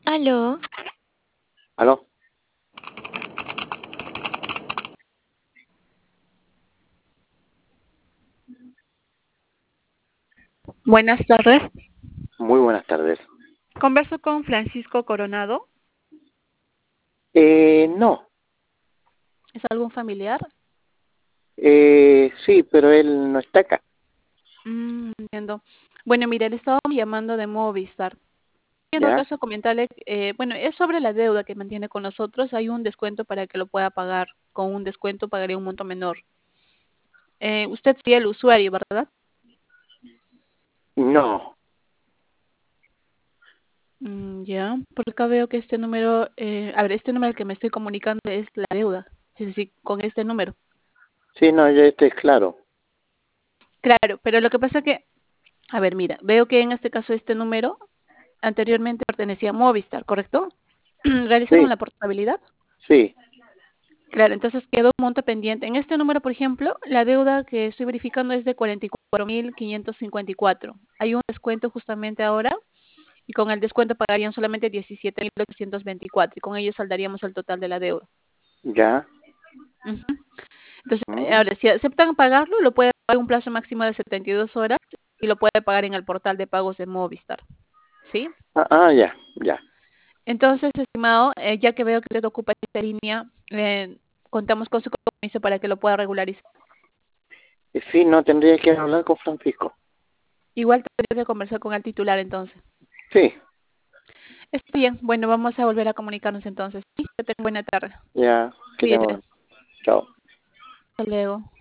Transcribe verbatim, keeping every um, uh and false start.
Aló, ¿Aló? Buenas tardes. Muy buenas tardes. Converso con Francisco Coronado. Eh, no. ¿Es algún familiar? Eh, sí, pero él no está acá. Mm, entiendo. Bueno, mire, le estaba llamando de Movistar. En todo ¿Ya? caso, comentarle, eh, bueno, es sobre la deuda que mantiene con nosotros. Hay un descuento para que lo pueda pagar. Con un descuento pagaría un monto menor. Eh, usted sería el usuario, ¿verdad? No. Mm, ya, por acá veo que este número, eh, a ver, este número al que me estoy comunicando es la deuda. Es decir, con este número. Sí, no, ya este es claro. Claro, pero lo que pasa es que, a ver, mira, veo que en este caso este número anteriormente pertenecía a Movistar, ¿correcto? ¿Realizaron Sí, la portabilidad? sí. Claro, entonces quedó un monto pendiente. En este número, por ejemplo, la deuda que estoy verificando es de cuarenta y cuatro mil quinientos cincuenta y cuatro. Hay un descuento justamente ahora y con el descuento pagarían solamente diecisiete mil ochocientos veinticuatro y con ello saldaríamos el total de la deuda. ¿Ya? Ujú. Entonces, eh, Mm. ahora, si aceptan pagarlo, lo puede pagar un plazo máximo de setenta y dos horas y lo puede pagar en el portal de pagos de Movistar. ¿Sí? Ah, ah, ya, ya. Entonces, estimado, eh, ya que veo que usted ocupa esta línea, eh, contamos con su compromiso para que lo pueda regularizar. Eh, Sí, no, tendría que hablar con Francisco. Igual tendría que conversar con el titular entonces. Sí, Está bien, bueno, vamos a volver a comunicarnos entonces. Sí, que tenga buena tarde. ya, que Cuídese. tengo. Chao. Hasta luego.